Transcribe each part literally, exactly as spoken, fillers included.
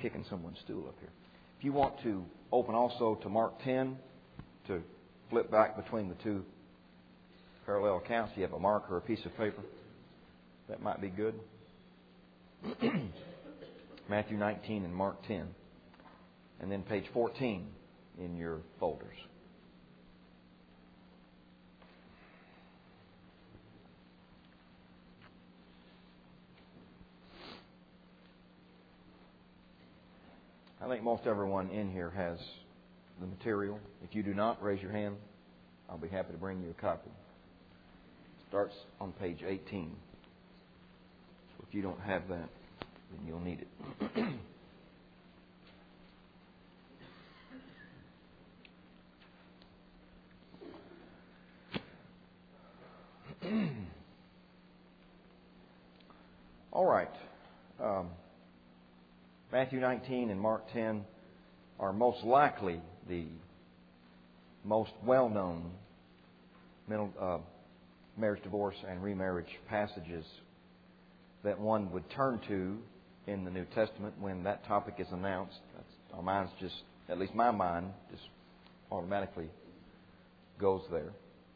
kicking someone's stool up here. If you want to open also to Mark ten, to flip back between the two parallel accounts, you have a marker or a piece of paper. That might be good. Matthew nineteen and Mark ten. And then page fourteen in your folders. I think most everyone in here has the material. If you do not, raise your hand. I'll be happy to bring you a copy. It starts on page eighteen. So if you don't have that, then you'll need it. All right. Um, Matthew nineteen and Mark ten are most likely the most well-known mental, uh, marriage, divorce, and remarriage passages that one would turn to in the New Testament when that topic is announced. That's, our minds just, at least my mind, just automatically goes there.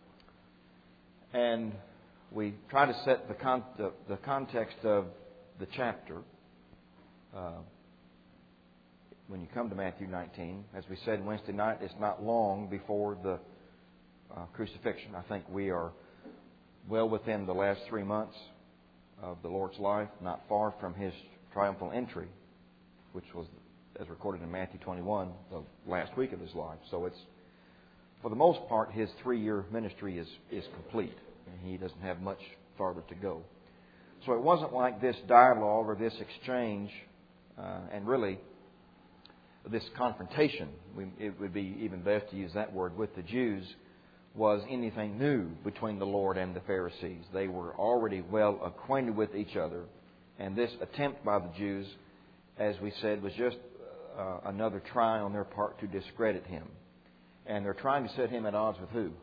And we try to set the, con- the, the context of the chapter. Uh, when you come to Matthew nineteen, as we said Wednesday night, it's not long before the uh, crucifixion. I think we are well within the last three months of the Lord's life, not far from His triumphal entry, which was, as recorded in Matthew twenty-one, the last week of His life. So it's, for the most part, His three-year ministry is, is complete, and He doesn't have much farther to go. So it wasn't like this dialogue or this exchange, uh, and really this confrontation, we, it would be even best to use that word, with the Jews, was anything new between the Lord and the Pharisees. They were already well acquainted with each other, and this attempt by the Jews, as we said, was just uh, another try on their part to discredit Him. And they're trying to set Him at odds with who?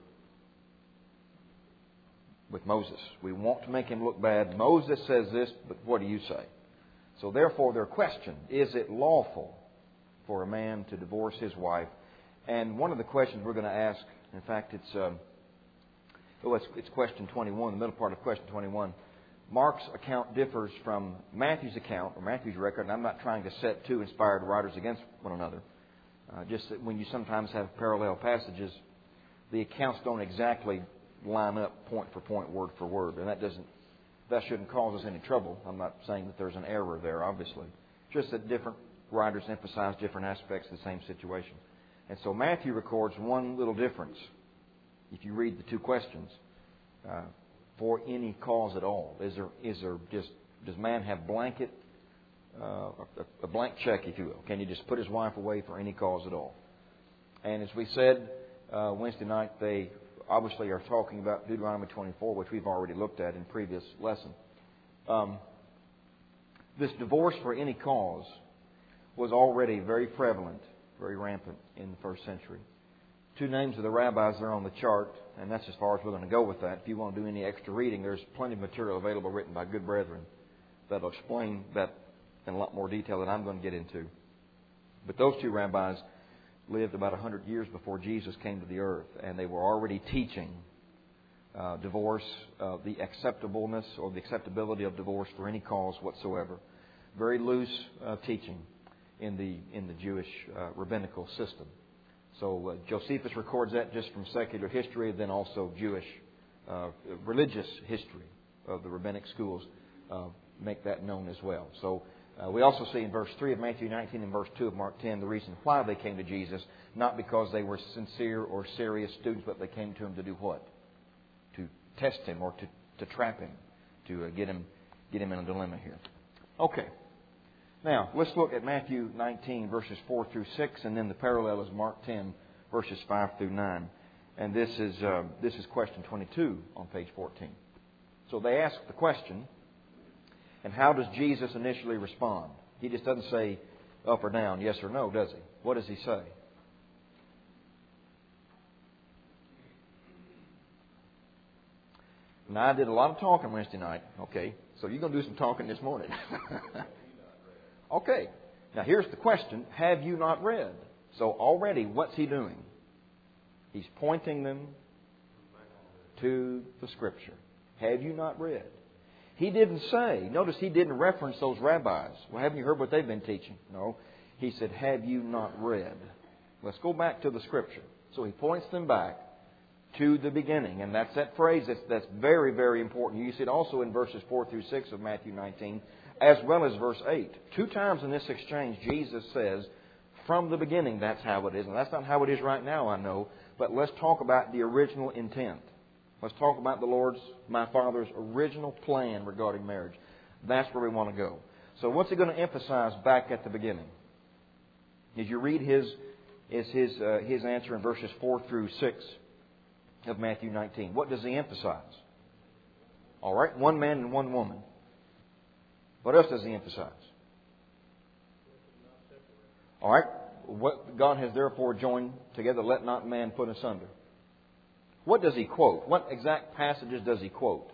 With Moses. We want to make Him look bad. Moses says this, but what do you say? So therefore their question, is it lawful for a man to divorce his wife? And one of the questions we're going to ask, in fact, it's um, oh, it's, it's question twenty-one, the middle part of question twenty-one. Mark's account differs from Matthew's account, or Matthew's record, and I'm not trying to set two inspired writers against one another. Uh, just that when you sometimes have parallel passages, the accounts don't exactly line up point for point, word for word, and that doesn't, that shouldn't cause us any trouble. I'm not saying that there's an error there, obviously. Just that different writers emphasize different aspects of the same situation. And so Matthew records one little difference. If you read the two questions, uh, for any cause at all, is there is there just does man have blanket uh, a, a blank check, if you will? Can he just put his wife away for any cause at all? And as we said uh, Wednesday night, they obviously are talking about Deuteronomy twenty-four, which we've already looked at in previous lesson. Um, this divorce for any cause was already very prevalent, very rampant in the first century. Two names of the rabbis are on the chart, and that's as far as we're going to go with that. If you want to do any extra reading, there's plenty of material available written by good brethren that will explain that in a lot more detail than I'm going to get into. But those two rabbis lived about one hundred years before Jesus came to the earth, and they were already teaching uh, divorce, uh, the acceptableness or the acceptability of divorce for any cause whatsoever. Very loose uh, teaching in the in the Jewish uh, rabbinical system. So uh, Josephus records that just from secular history, then also Jewish uh, religious history of the rabbinic schools uh, make that known as well. So uh, we also see in verse three of Matthew nineteen and verse two of Mark ten the reason why they came to Jesus, not because they were sincere or serious students, but they came to Him to do what? To test Him or to, to trap Him, to uh, get him get him in a dilemma here. Okay. Now, let's look at Matthew nineteen, verses four through six, and then the parallel is Mark ten, verses five through nine. And this is uh, this is question twenty-two on page fourteen. So they ask the question, and how does Jesus initially respond? He just doesn't say up or down, yes or no, does he? What does he say? Now, I did a lot of talking Wednesday night, okay, so you're going to do some talking this morning. Okay. Now here's the question, have you not read? So already, what's he doing? He's pointing them to the Scripture. Have you not read? He didn't say, notice he didn't reference those rabbis. Well, haven't you heard what they've been teaching? No. He said, have you not read? Let's go back to the Scripture. So he points them back to the beginning. And that's that phrase that's, that's very, very important. You see it also in verses four through six of Matthew nineteen, as well as verse eight. Two times in this exchange, Jesus says, from the beginning, that's how it is. And that's not how it is right now, I know. But let's talk about the original intent. Let's talk about the Lord's, my Father's original plan regarding marriage. That's where we want to go. So what's he going to emphasize back at the beginning? As you read his, is his, uh, his answer in verses four through six of Matthew nineteen. What does he emphasize? All right, one man and one woman. What else does he emphasize? All right, what God has therefore joined together, let not man put asunder. What does he quote? What exact passages does he quote?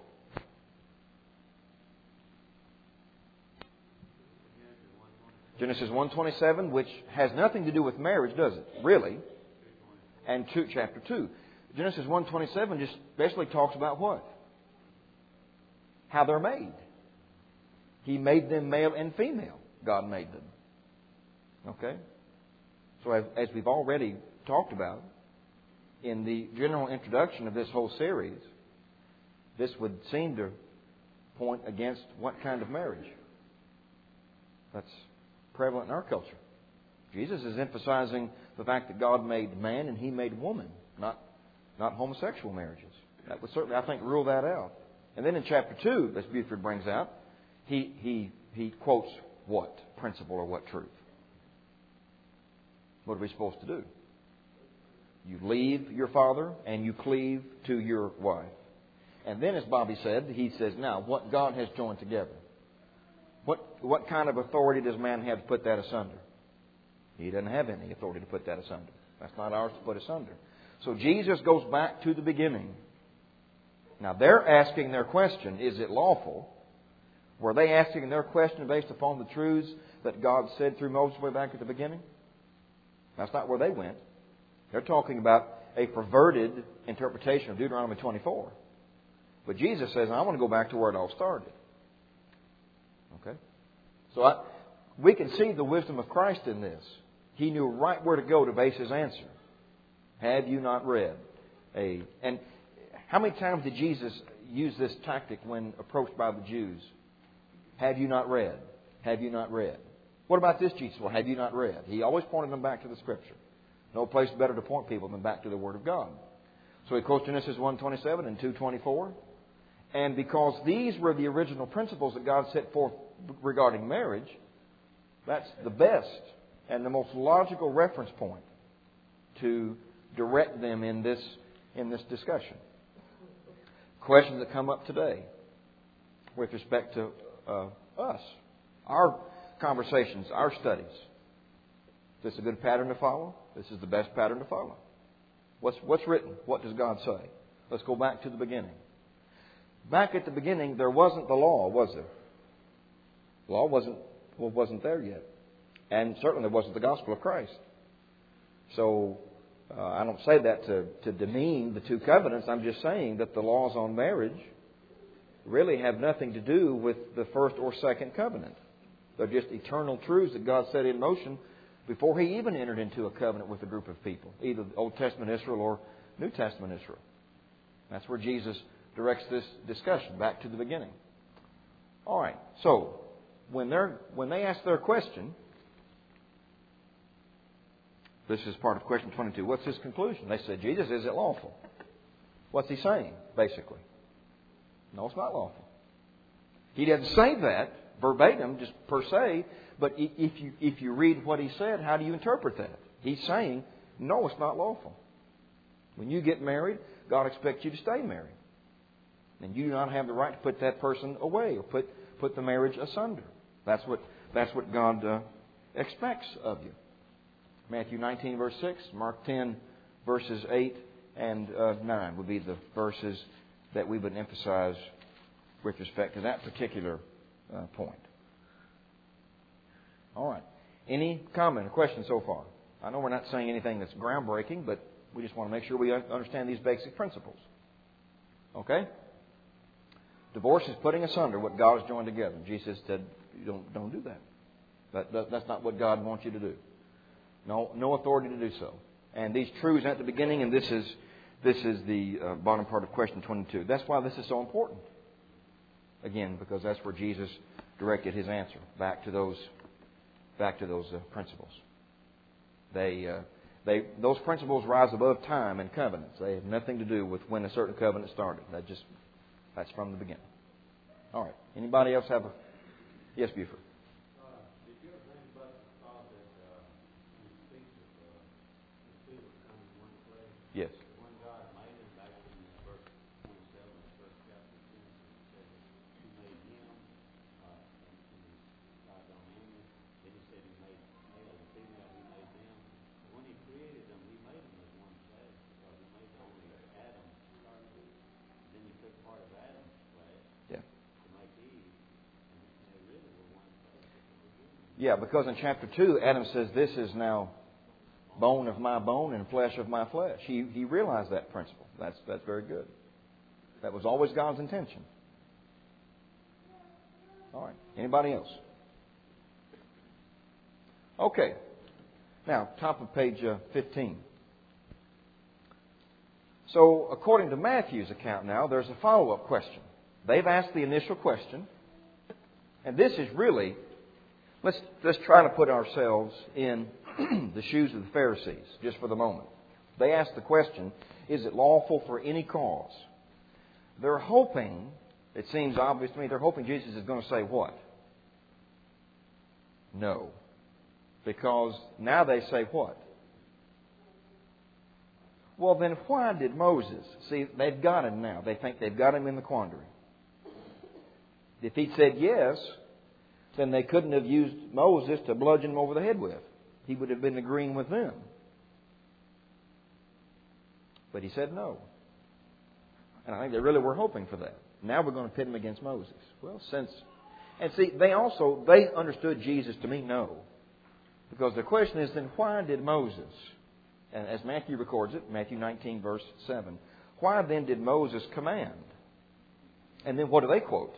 Genesis one twenty-seven, which has nothing to do with marriage, does it? Really? And two, chapter two. Genesis one twenty-seven just basically talks about what? How they're made. He made them male and female. God made them. Okay? So as, as we've already talked about, in the general introduction of this whole series, this would seem to point against what kind of marriage that's prevalent in our culture. Jesus is emphasizing the fact that God made man and He made woman, not, not homosexual marriages. That would certainly, I think, rule that out. And then in chapter two, as Buford brings out, he, he, he quotes what principle or what truth? What are we supposed to do? You leave your father and you cleave to your wife. And then, as Bobby said, he says, now, what God has joined together. What, what kind of authority does man have to put that asunder? He doesn't have any authority to put that asunder. That's not ours to put asunder. So Jesus goes back to the beginning. Now, they're asking their question, is it lawful? Were they asking their question based upon the truths that God said through Moses way back at the beginning? That's not where they went. They're talking about a perverted interpretation of Deuteronomy twenty-four. But Jesus says, I want to go back to where it all started. Okay? So I, we can see the wisdom of Christ in this. He knew right where to go to base His answer. Have you not read? A, and how many times did Jesus use this tactic when approached by the Jews? Have you not read? Have you not read? What about this, Jesus? Well, have you not read? He always pointed them back to the Scripture. No place better to point people than back to the Word of God. So he quotes Genesis one twenty-seven and two twenty-four. And because these were the original principles that God set forth regarding marriage, that's the best and the most logical reference point to direct them in this, in this discussion. Questions that come up today with respect to uh, us, our conversations, our studies. Is this a good pattern to follow? This is the best pattern to follow. What's, what's written? What does God say? Let's go back to the beginning. Back at the beginning, there wasn't the law, was there? The law wasn't, well, wasn't there yet. And certainly there wasn't the gospel of Christ. So uh, I don't say that to, to demean the two covenants. I'm just saying that the laws on marriage really have nothing to do with the first or second covenant. They're just eternal truths that God set in motion before He even entered into a covenant with a group of people, either Old Testament Israel or New Testament Israel. That's where Jesus directs this discussion back to the beginning. All right. So when they're when they ask their question, this is part of question twenty-two. What's his conclusion? They said, Jesus, is it lawful? What's he saying, basically? No, it's not lawful. He doesn't say that verbatim, just per se, but if you if you read what he said, how do you interpret that? He's saying, no, it's not lawful. When you get married, God expects you to stay married. And you do not have the right to put that person away or put, put the marriage asunder. That's what, that's what God uh, expects of you. Matthew nineteen, verse six, Mark ten, verses eight and uh, nine would be the verses that we would emphasize with respect to that particular uh, point. All right. Any comment or question so far? I know we're not saying anything that's groundbreaking, but we just want to make sure we understand these basic principles. Okay? Divorce is putting asunder what God has joined together. Jesus said, you don't, don't do that. That, that. That's not what God wants you to do. No, no authority to do so. And these truths at the beginning, and this is this is the uh, bottom part of question twenty-two. That's why this is so important. Again, because that's where Jesus directed His answer back to those back to those uh, principles. They uh, they those principles rise above time and covenants. They have nothing to do with when a certain covenant started. That just that's from the beginning. All right. Anybody else have a yes, Buford? Yes. When God made him, back in verse twenty-seven, first chapter of Genesis, it said that He made him uh, in His God's own image. Then He said He made male and female, He made them. But when He created them, He made them as one flesh, because He made only Adam started with. Then He took part of Adam's flesh Yeah. to make Eve, and they really were one flesh at the beginning. Yeah, because in chapter two, Adam says, "This is now bone of my bone and flesh of my flesh." He he realized that principle. That's that's very good. That was always God's intention. All right. Anybody else? Okay. Now, top of page uh, fifteen. So, according to Matthew's account now, there's a follow-up question. They've asked the initial question, and this is really, let's let's try to put ourselves in the shoes of the Pharisees, just for the moment. They asked the question, is it lawful for any cause? They're hoping, it seems obvious to me, they're hoping Jesus is going to say what? No. Because now they say what? Well, then why did Moses? See, they've got him now. They think they've got him in the quandary. If he'd said yes, then they couldn't have used Moses to bludgeon him over the head with. He would have been agreeing with them. But he said no. And I think they really were hoping for that. Now we're going to pit him against Moses. Well, since... And see, they also, they understood Jesus to mean no. Because the question is, then why did Moses, and as Matthew records it, Matthew nineteen, verse seven, why then did Moses command? And then what do they quote?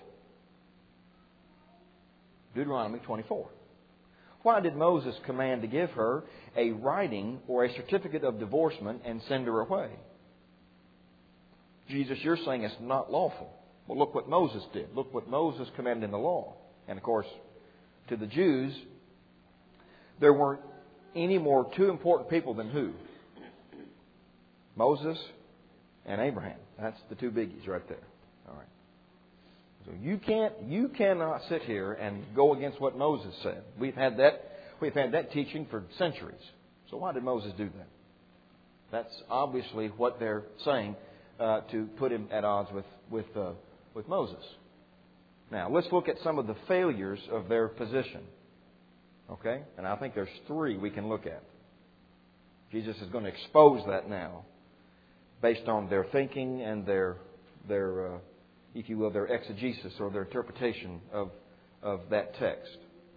Deuteronomy twenty-four. Why did Moses command to give her a writing or a certificate of divorcement and send her away? Jesus, you're saying it's not lawful. Well, look what Moses did. Look what Moses commanded in the law. And of course, to the Jews, there weren't any more two important people than who? Moses and Abraham. That's the two biggies right there. All right. So you can't, you cannot sit here and go against what Moses said. We've had that, we've had that teaching for centuries. So why did Moses do that? That's obviously what they're saying uh, to put him at odds with with uh, with Moses. Now let's look at some of the failures of their position. Okay, and I think there's three we can look at. Jesus is going to expose that now, based on their thinking and their their. Uh, if you will, their exegesis or their interpretation of, of that text.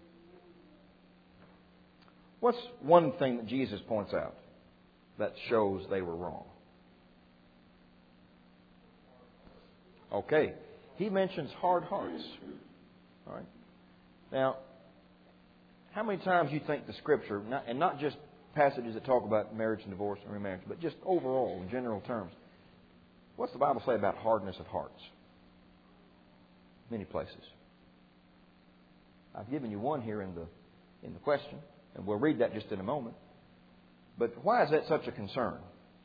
What's one thing that Jesus points out that shows they were wrong? Okay. He mentions hard hearts. All right. Now, how many times you think the Scripture, and not just passages that talk about marriage and divorce and remarriage, but just overall, in general terms, what's the Bible say about hardness of hearts? Many places. I've given you one here in the in the question, and we'll read that just in a moment. But why is that such a concern?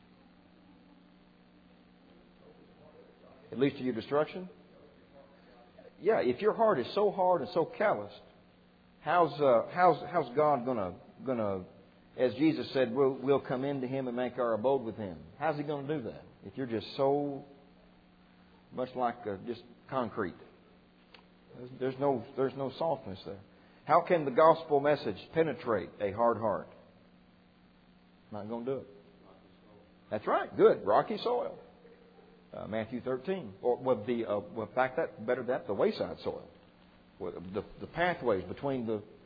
It leads to your destruction? Yeah, if your heart is so hard and so calloused, how's uh, how's how's God gonna gonna, as Jesus said, we'll we'll come into Him and make our abode with Him. How's He gonna do that if you're just so much like uh, just concrete? There's no, there's no softness there. How can the gospel message penetrate a hard heart? Not going to do it. That's right. Good. Rocky soil. Uh, Matthew thirteen. Or with the, uh, well, in fact, that better that the wayside soil. The, the pathways between the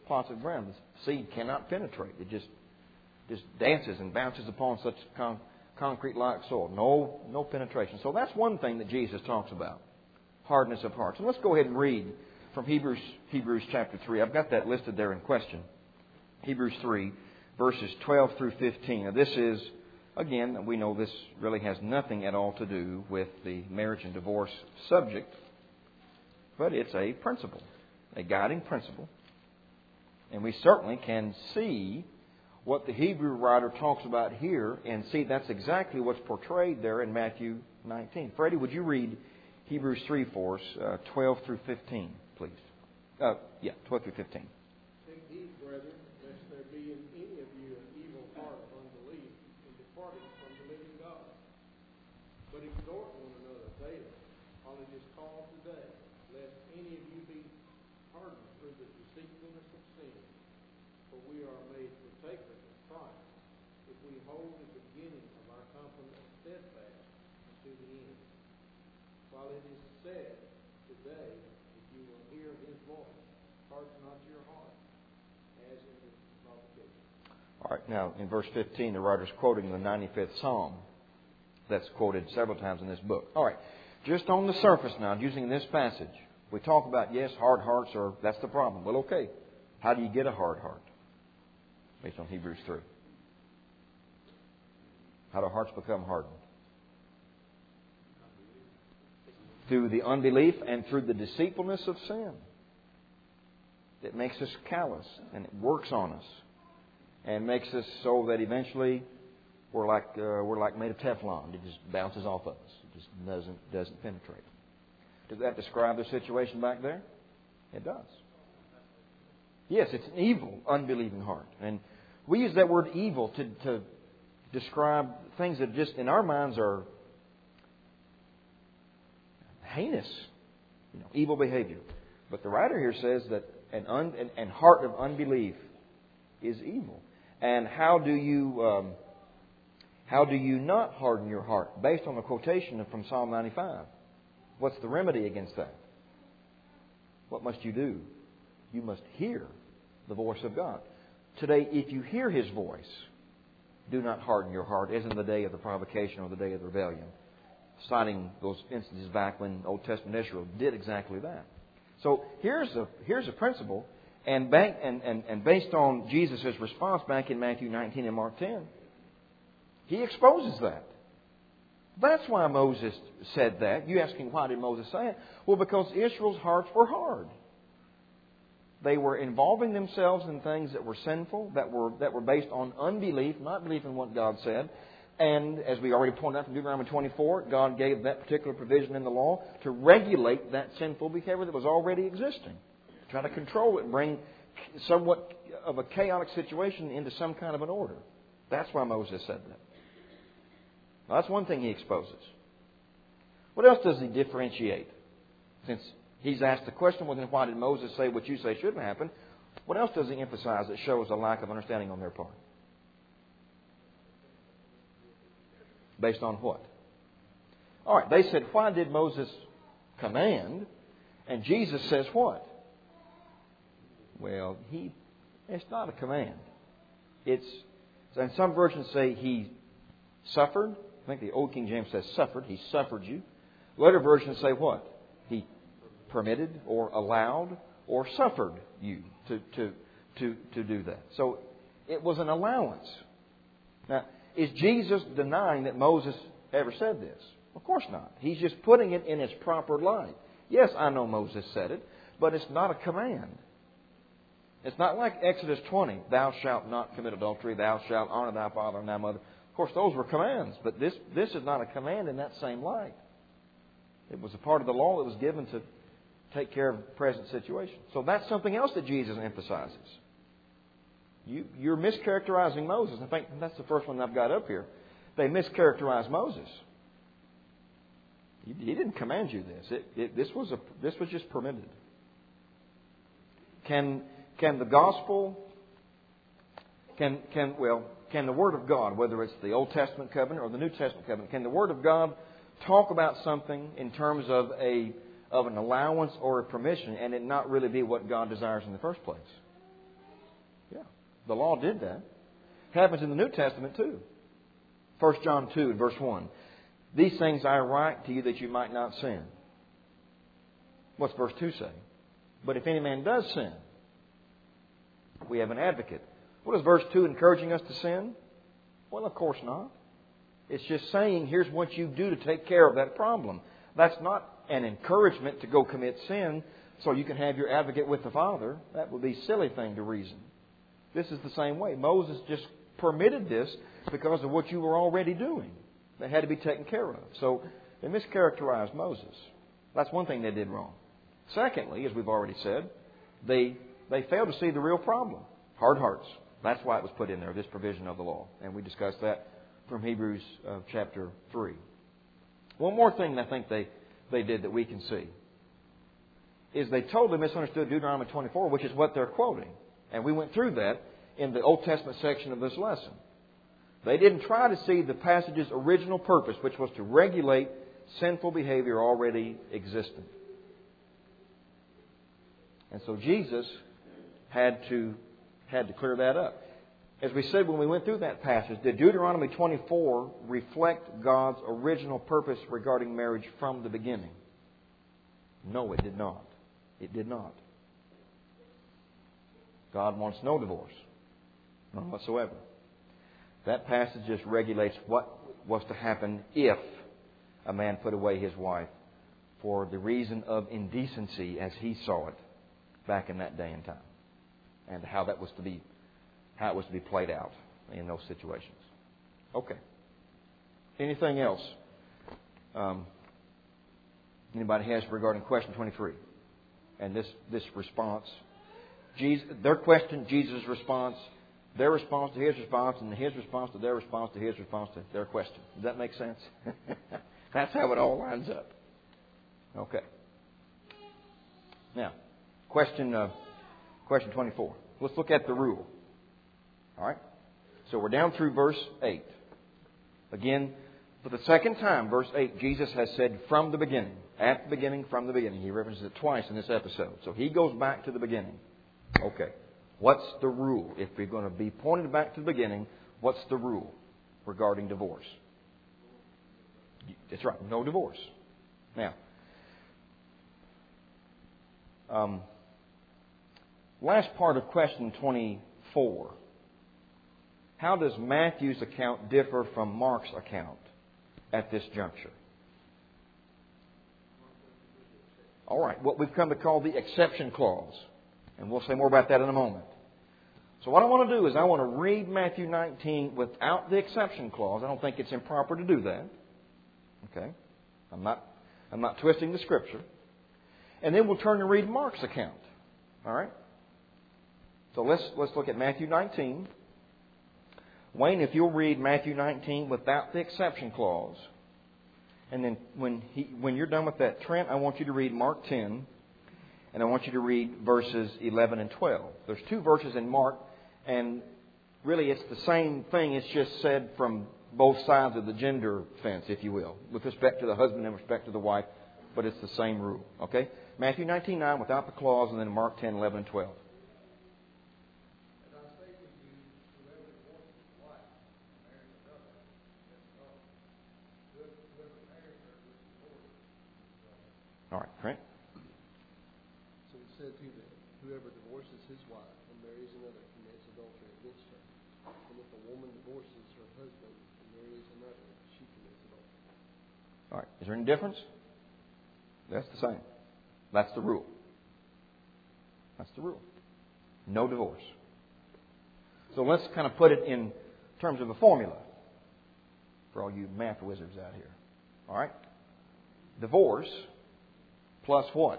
plots of ground. The seed cannot penetrate. It just just dances and bounces upon such con- concrete-like soil. No, no penetration. So that's one thing that Jesus talks about, hardness of hearts. And let's go ahead and read from Hebrews, Hebrews chapter three. I've got that listed there in question. Hebrews three, verses twelve through fifteen. Now this is, again, we know this really has nothing at all to do with the marriage and divorce subject, but it's a principle, a guiding principle. And we certainly can see what the Hebrew writer talks about here and see that's exactly what's portrayed there in Matthew nineteen. Freddie, would you read Hebrews three for us, uh, twelve through fifteen, please? Uh, yeah, twelve through fifteen. Take heed, brethren, lest there be in any of you an evil heart of unbelief in departing from the living God. But exhort one another daily, while it is called today, lest any of you be hardened through the deceitfulness of sin. For we are made partakers of Christ, if we hold the beginning of our confidence steadfast unto the end. While it is said today, if you will hear His voice, harden not your heart, as in the provocation. All right, now in verse fifteen, the writer's quoting the ninety-fifth Psalm. That's quoted several times in this book. All right, just on the surface now, using this passage, we talk about, yes, hard hearts are, that's the problem. Well, okay, how do you get a hard heart? Based on Hebrews three. How do hearts become hardened? Through the unbelief and through the deceitfulness of sin. It makes us callous and it works on us and makes us so that eventually we're like uh, we're like made of Teflon. It just bounces off of us. It just doesn't doesn't penetrate. Does that describe the situation back there? It does. Yes, it's an evil, unbelieving heart. And we use that word evil to, to describe things that just in our minds are heinous, you know, evil behavior. But the writer here says that an, un, an, an heart of unbelief is evil. And how do you um, how do you not harden your heart? Based on the quotation from Psalm ninety-five. What's the remedy against that? What must you do? You must hear the voice of God. Today, if you hear His voice, do not harden your heart, as in the day of the provocation or the day of the rebellion. Citing those instances back when Old Testament Israel did exactly that. So here's a here's a principle, and bank, and, and, and based on Jesus' response back in Matthew nineteen and Mark ten, He exposes that. That's why Moses said that. You asking why did Moses say it? Well, because Israel's hearts were hard. They were involving themselves in things that were sinful, that were that were based on unbelief, not belief in what God said. And as we already pointed out from Deuteronomy twenty-four, God gave that particular provision in the law to regulate that sinful behavior that was already existing. Try to control it and bring somewhat of a chaotic situation into some kind of an order. That's why Moses said that. Now, that's one thing he exposes. What else does he differentiate? Since he's asked the question, well, then why did Moses say what you say shouldn't happen? What else does he emphasize that shows a lack of understanding on their part? Based on what? All right, they said, why did Moses command? And Jesus says what? Well, he it's not a command. It's, and some versions say he suffered. I think the Old King James says suffered. He suffered you. Later versions say what? He permitted or allowed or suffered you to, to, to, to do that. So it was an allowance. Now, is Jesus denying that Moses ever said this? Of course not. He's just putting it in its proper light. Yes, I know Moses said it, but it's not a command. It's not like Exodus twenty, thou shalt not commit adultery, thou shalt honor thy father and thy mother. Of course, those were commands, but this, this is not a command in that same light. It was a part of the law that was given to take care of the present situation. So that's something else that Jesus emphasizes. You, you're mischaracterizing Moses. I think that's the first one I've got up here. They mischaracterized Moses. He, he didn't command you this. It, it, this was a, this was just permitted. Can can the gospel? Can can well? Can the Word of God, whether it's the Old Testament covenant or the New Testament covenant, can the Word of God talk about something in terms of a of an allowance or a permission, and it not really be what God desires in the first place? Yeah. The law did that. Happens in the New Testament too. First John two and verse one. These things I write to you that you might not sin. What's verse two say? But if any man does sin, we have an advocate. What is verse two encouraging us to sin? Well, of course not. It's just saying, here's what you do to take care of that problem. That's not an encouragement to go commit sin so you can have your advocate with the Father. That would be a silly thing to reason. This is the same way. Moses just permitted this because of what you were already doing. They had to be taken care of. So they mischaracterized Moses. That's one thing they did wrong. Secondly, as we've already said, they they failed to see the real problem. Hard hearts. That's why it was put in there, this provision of the law. And we discussed that from Hebrews uh, chapter three. One more thing I think they, they did that we can see is they totally misunderstood Deuteronomy twenty-four, which is what they're quoting. And we went through that in the Old Testament section of this lesson. They didn't try to see the passage's original purpose, which was to regulate sinful behavior already existent. And so Jesus had to, had to clear that up. As we said when we went through that passage, did Deuteronomy twenty-four reflect God's original purpose regarding marriage from the beginning? No, it did not. It did not. God wants no divorce. None whatsoever. That passage just regulates what was to happen if a man put away his wife for the reason of indecency as he saw it back in that day and time. And how that was to be how it was to be played out in those situations. Okay. Anything else um, anybody has regarding question twenty-three? And this, this response. Jesus, their question, Jesus' response, their response to his response, and his response to their response to his response to their question. Does that make sense? That's how it all lines up. Okay. Now, question uh, question twenty-four. Let's look at the rule. All right? So we're down through verse eight. Again, for the second time, verse eight, Jesus has said from the beginning. At the beginning, from the beginning. He references it twice in this episode. So he goes back to the beginning. Okay. What's the rule? If we're going to be pointed back to the beginning, what's the rule regarding divorce? That's right. No divorce. Now, um, last part of question twenty-four. How does Matthew's account differ from Mark's account at this juncture? All right. What we've come to call the exception clause. And we'll say more about that in a moment. So what I want to do is I want to read Matthew nineteen without the exception clause. I don't think it's improper to do that. Okay? I'm not, I'm not twisting the Scripture. And then we'll turn and read Mark's account. All right? So let's, let's look at Matthew nineteen. Wayne, if you'll read Matthew nineteen without the exception clause. And then when he, when you're done with that, Trent, I want you to read Mark ten. And I want you to read verses eleven and twelve. There's two verses in Mark, and really it's the same thing. It's just said from both sides of the gender fence, if you will, with respect to the husband and respect to the wife, but it's the same rule. Okay? Matthew nineteen nine without the clause, and then Mark ten, eleven, and twelve. All right, Trent. So it said to them, whoever divorces his wife and marries another commits adultery against her. And if a woman divorces her husband and marries another, she commits adultery. All right. Is there any difference? That's the same. That's the rule. That's the rule. No divorce. So let's kind of put it in terms of a formula for all you math wizards out here. All right? Divorce plus what?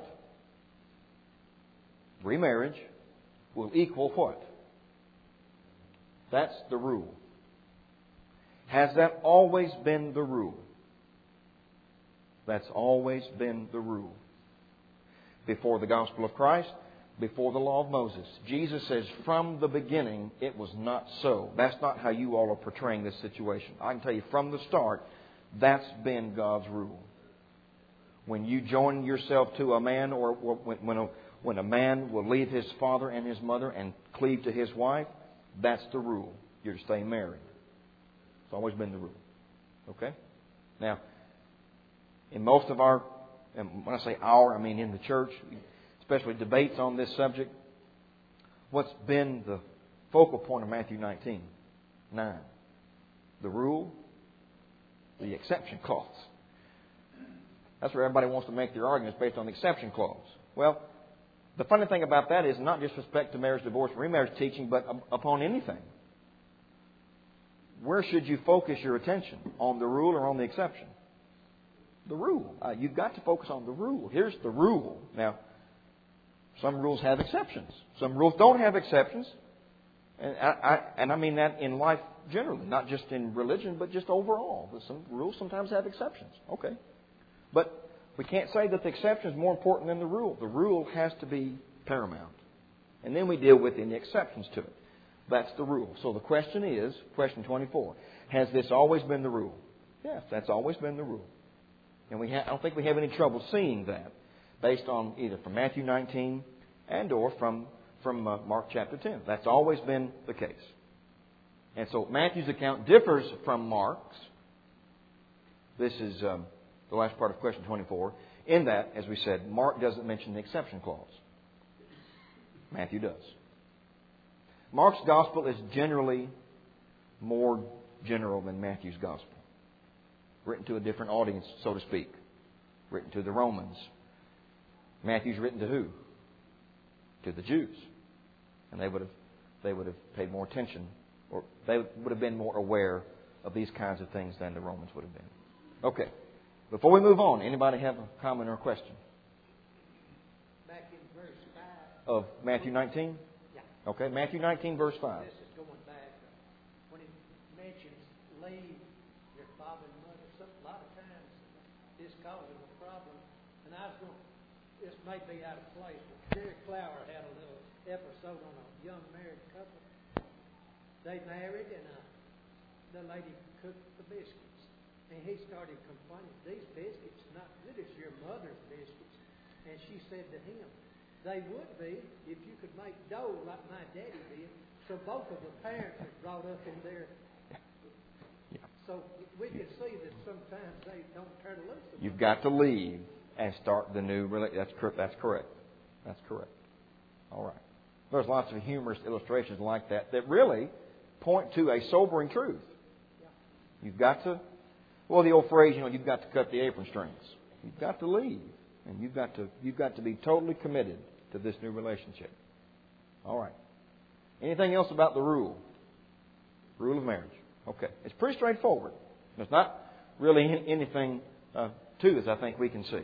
Remarriage will equal what? That's the rule. Has that always been the rule? That's always been the rule. Before the gospel of Christ, before the law of Moses. Jesus says from the beginning it was not so. That's not how you all are portraying this situation. I can tell you from the start, that's been God's rule. When you join yourself to a man, or when a when a man will leave his father and his mother and cleave to his wife, that's the rule. You're to stay married. It's always been the rule. Okay? Now, in most of our, and when I say our, I mean in the church, especially debates on this subject, what's been the focal point of Matthew nineteen nine? The rule, the exception clause. That's where everybody wants to make their arguments based on the exception clause. Well, the funny thing about that is not just respect to marriage, divorce, and remarriage teaching, but upon anything. Where should you focus your attention? On the rule or on the exception? The rule. Uh, you've got to focus on the rule. Here's the rule. Now, some rules have exceptions. Some rules don't have exceptions. And I, I, and I mean that in life generally, not just in religion, but just overall. Some rules sometimes have exceptions. Okay. But we can't say that the exception is more important than the rule. The rule has to be paramount. And then we deal with any exceptions to it. That's the rule. So the question is, question twenty-four, has this always been the rule? Yes, that's always been the rule. And we ha- I don't think we have any trouble seeing that based on either from Matthew nineteen and or from, from uh, Mark chapter ten. That's always been the case. And so Matthew's account differs from Mark's. This is um, the last part of question twenty-four. In that, as we said, Mark doesn't mention the exception clause. Matthew does. Mark's gospel is generally more general than Matthew's gospel. Written to a different audience, so to speak. Written to the Romans. Matthew's written to who? To the Jews. And they would have they would have paid more attention, or they would have been more aware of these kinds of things than the Romans would have been. Okay. Before we move on, anybody have a comment or a question? Back in verse five. Of Matthew nineteen? Yeah. Okay, Matthew nineteen, verse five. This is going back. uh, When it mentions leave your father and mother, some, a lot of times this causes a problem. And I was going, this may be out of place, but Jerry Clower had a little episode on a young married couple. They married, and uh, the lady cooked the biscuits. And he started complaining, these biscuits are not good as your mother's biscuits. And she said to him, they would be if you could make dough like my daddy did. So both of the parents are brought up in there. Yeah. So we can see that sometimes they don't turn loose. You've got to leave and start the new relationship. That's, cor- that's correct. That's correct. All right. There's lots of humorous illustrations like that that really point to a sobering truth. Yeah. You've got to... Well, the old phrase, you know, you've got to cut the apron strings. You've got to leave. And you've got to you've got to be totally committed to this new relationship. All right. Anything else about the rule? Rule of marriage. Okay. It's pretty straightforward. There's not really anything uh, to this, I think we can see.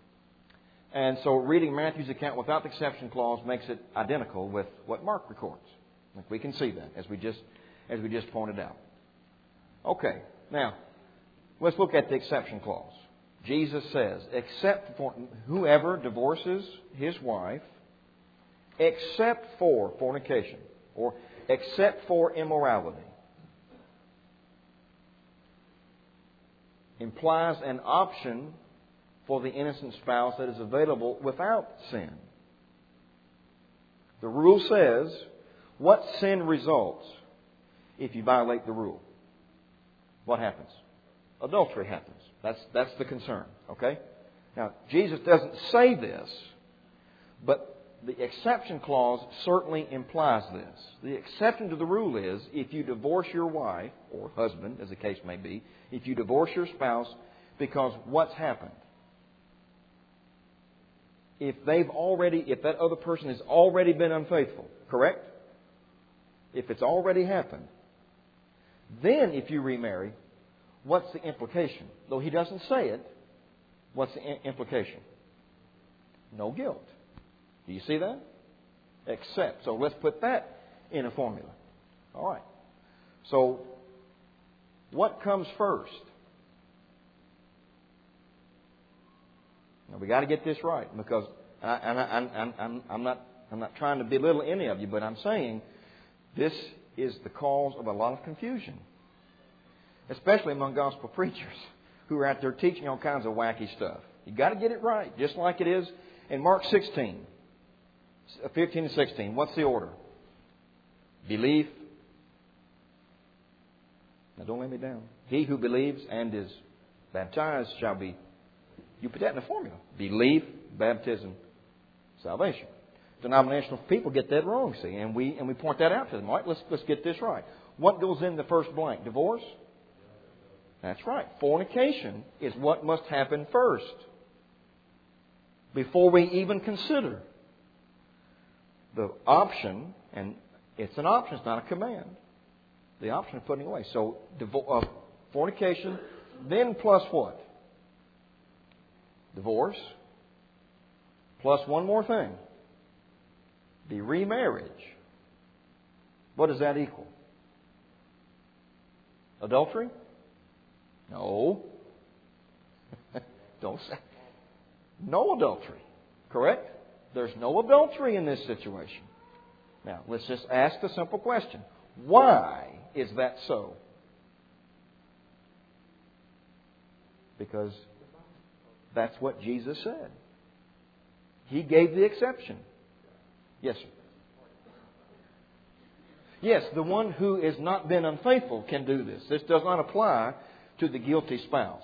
And so reading Matthew's account without the exception clause makes it identical with what Mark records. I think we can see that, as we just as we just pointed out. Okay. Now, let's look at the exception clause. Jesus says, except for whoever divorces his wife, except for fornication, or except for immorality, implies an option for the innocent spouse that is available without sin. The rule says, what sin results if you violate the rule? What happens? Adultery happens. That's that's the concern. Okay? Now, Jesus doesn't say this, but the exception clause certainly implies this. The exception to the rule is if you divorce your wife, or husband, as the case may be, if you divorce your spouse because what's happened? If they've already, if that other person has already been unfaithful, correct? If it's already happened, then if you remarry, what's the implication? Though he doesn't say it, what's the implication? No guilt. Do you see that? Except. So let's put that in a formula. All right. So what comes first? Now we got to get this right, because I, and I, I'm, I'm, I'm not I'm not trying to belittle any of you, but I'm saying this is the cause of a lot of confusion, especially among gospel preachers who are out there teaching all kinds of wacky stuff. You got to get it right, just like it is in Mark sixteen. fifteen and sixteen. What's the order? Belief. Now don't let me down. He who believes and is baptized shall be. You put that in the formula. Belief, baptism, salvation. Denominational people get that wrong, see, and we and we point that out to them. All right, let's let's get this right. What goes in the first blank? Divorce? That's right. Fornication is what must happen first before we even consider the option, and it's an option, it's not a command. The option of putting away. So, divo- uh, fornication, then plus what? Divorce, plus one more thing. The remarriage. What does that equal? Adultery? No. Don't say. No adultery. Correct? There's no adultery in this situation. Now, let's just ask the simple question. Why is that so? Because that's what Jesus said. He gave the exception. Yes, sir. Yes, the one who has not been unfaithful can do this. This does not apply to the guilty spouse.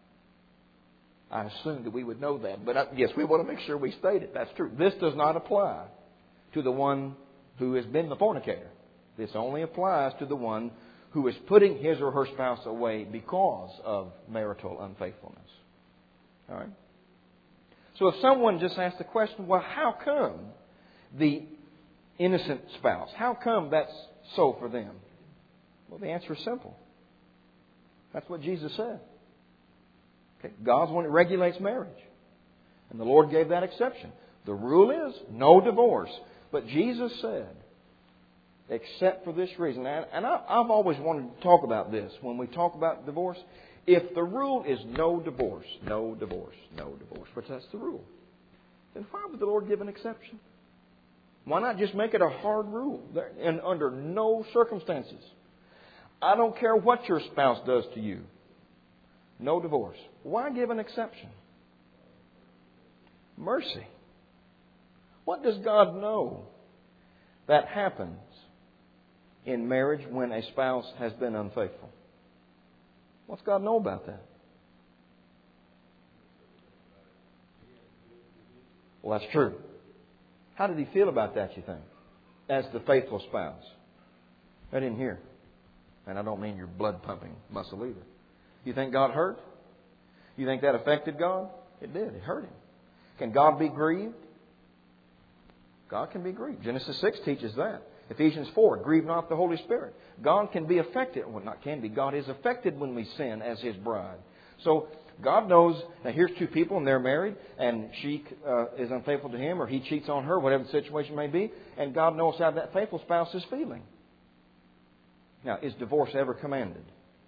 I assumed that we would know that, but I, yes, we want to make sure we state it. That's true. This does not apply to the one who has been the fornicator. This only applies to the one who is putting his or her spouse away because of marital unfaithfulness. All right? So if someone just asks the question, well, how come the innocent spouse, how come that's so for them? Well, the answer is simple. That's what Jesus said. Okay. God's one that regulates marriage. And the Lord gave that exception. The rule is no divorce. But Jesus said, except for this reason, and, and I, I've always wanted to talk about this when we talk about divorce. If the rule is no divorce, no divorce, no divorce, but that's the rule, then why would the Lord give an exception? Why not just make it a hard rule? And under no circumstances. I don't care what your spouse does to you. No divorce. Why give an exception? Mercy. What does God know that happens in marriage when a spouse has been unfaithful? What's God know about that? Well, that's true. How did He feel about that, you think, as the faithful spouse? I didn't hear. And I don't mean your blood-pumping muscle either. You think God hurt? You think that affected God? It did. It hurt Him. Can God be grieved? God can be grieved. Genesis six teaches that. Ephesians four, grieve not the Holy Spirit. God can be affected. Well, not can be. God is affected when we sin as His bride. So God knows, now here's two people and they're married and she uh, is unfaithful to him or he cheats on her, whatever the situation may be. And God knows how that faithful spouse is feeling. Now, is divorce ever commanded?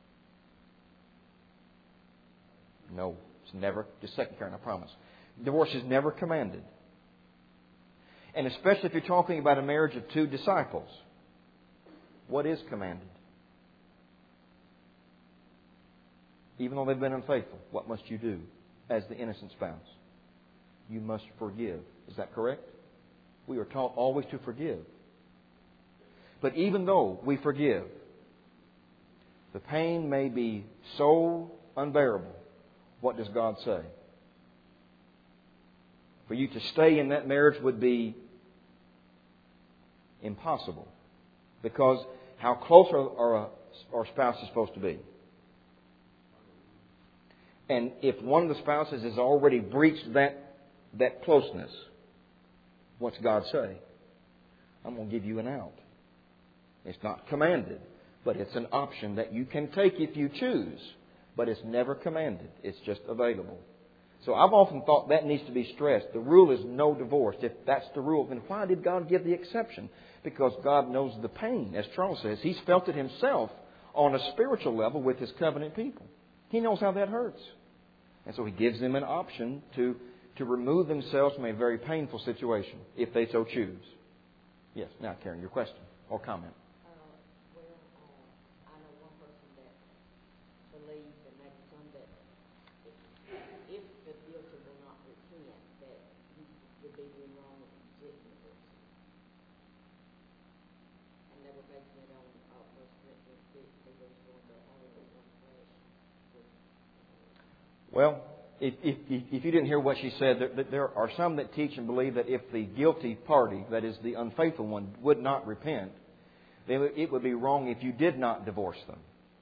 No, it's never. Just a second, Karen, I promise. Divorce is never commanded. And especially if you're talking about a marriage of two disciples. What is commanded? Even though they've been unfaithful, what must you do as the innocent spouse? You must forgive. Is that correct? We are taught always to forgive. But even though we forgive, the pain may be so unbearable. What does God say? For you to stay in that marriage would be impossible. Because how close our, our spouse is supposed to be. And if one of the spouses has already breached that, that closeness, what's God say? I'm going to give you an out. It's not commanded, but it's an option that you can take if you choose. But it's never commanded. It's just available. So I've often thought that needs to be stressed. The rule is no divorce. If that's the rule, then why did God give the exception? Because God knows the pain. As Charles says, He's felt it Himself on a spiritual level with His covenant people. He knows how that hurts. And so He gives them an option to, to remove themselves from a very painful situation, if they so choose. Yes. Now, Karen, your question or comment. Well, if, if, if you didn't hear what she said, there, there are some that teach and believe that if the guilty party, that is the unfaithful one, would not repent, then it would be wrong if you did not divorce them.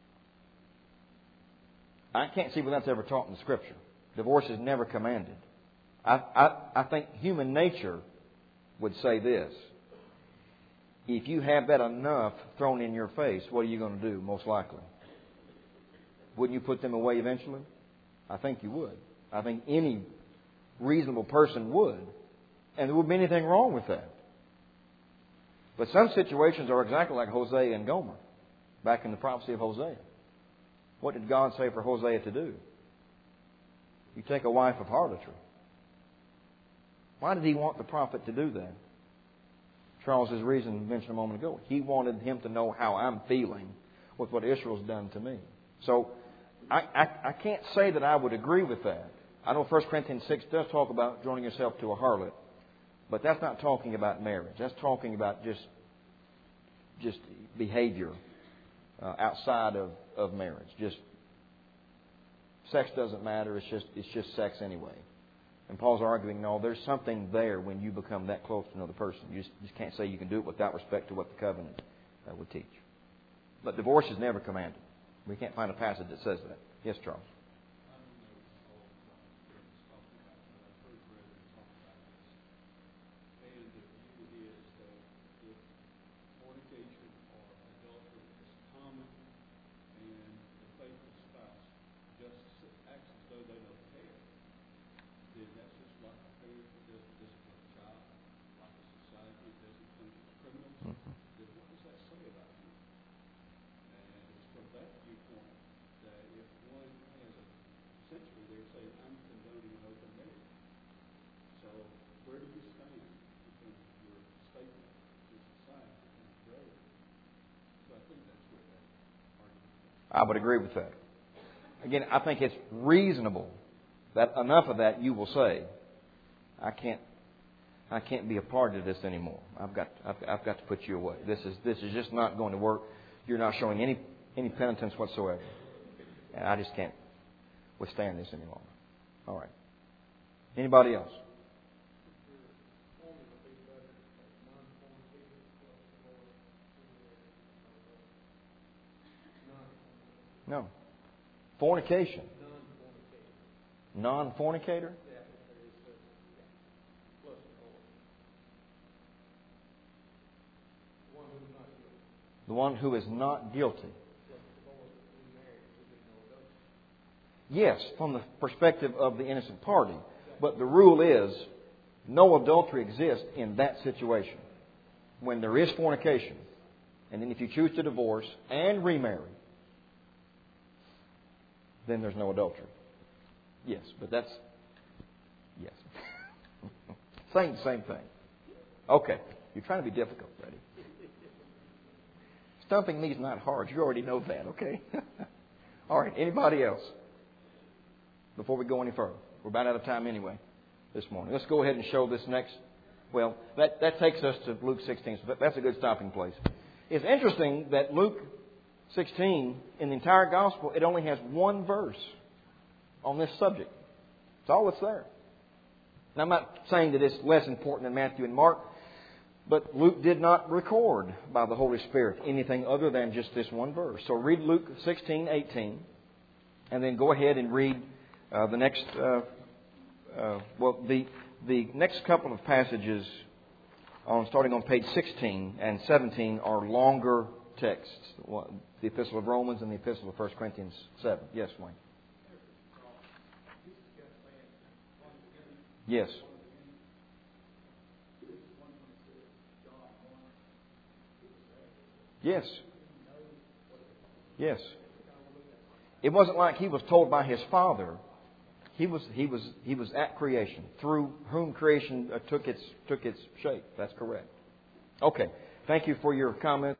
I can't see where that's ever taught in the Scripture. Divorce is never commanded. I, I, I think human nature would say this. If you have that enough thrown in your face, what are you going to do, most likely? Wouldn't you put them away eventually? I think you would. I think any reasonable person would. And there wouldn't be anything wrong with that. But some situations are exactly like Hosea and Gomer, back in the prophecy of Hosea. What did God say for Hosea to do? You take a wife of harlotry. Why did He want the prophet to do that? Charles's reason mentioned a moment ago. He wanted him to know how I'm feeling with what Israel's done to me. So I, I, I can't say that I would agree with that. I know First Corinthians six does talk about joining yourself to a harlot, but that's not talking about marriage. That's talking about just just behavior uh, outside of, of marriage. Just sex doesn't matter. It's just it's just sex anyway. And Paul's arguing, no, there's something there when you become that close to another person. You just, you just can't say you can do it without respect to what the covenant uh, would teach. But divorce is never commanded. We can't find a passage that says that. Yes, Charles. I would agree with that. Again, I think it's reasonable that enough of that you will say, I can't, I can't be a part of this anymore. I've got, I've, I've got to put you away. This is, this is just not going to work. You're not showing any, any penitence whatsoever, and I just can't withstand this any longer. All right. Anybody else? No. Fornication. Non-fornicator? The one who is not guilty. Yes, from the perspective of the innocent party. But the rule is, no adultery exists in that situation. When there is fornication, and then if you choose to divorce and remarry, then there's no adultery. Yes, but that's... Yes. same, same thing. Okay. You're trying to be difficult, Freddie. Stumping me is not hard. You already know that, okay? All right. Anybody else? Before we go any further. We're about out of time anyway this morning. Let's go ahead and show this next... Well, that, that takes us to Luke sixteen. So that's a good stopping place. It's interesting that Luke sixteen, in the entire Gospel, it only has one verse on this subject. It's all that's there. Now, I'm not saying that it's less important than Matthew and Mark, but Luke did not record by the Holy Spirit anything other than just this one verse. So read Luke sixteen, eighteen, and then go ahead and read uh, the next, uh, uh, well, the the next couple of passages, on starting on page sixteen and seventeen, are longer texts. The Epistle of Romans and the Epistle of First Corinthians seven. Yes, Wayne. Yes. Yes. Yes. It wasn't like he was told by his Father. He was he was he was at creation, through whom creation uh, took its took its shape. That's correct. Okay. Thank you for your comment.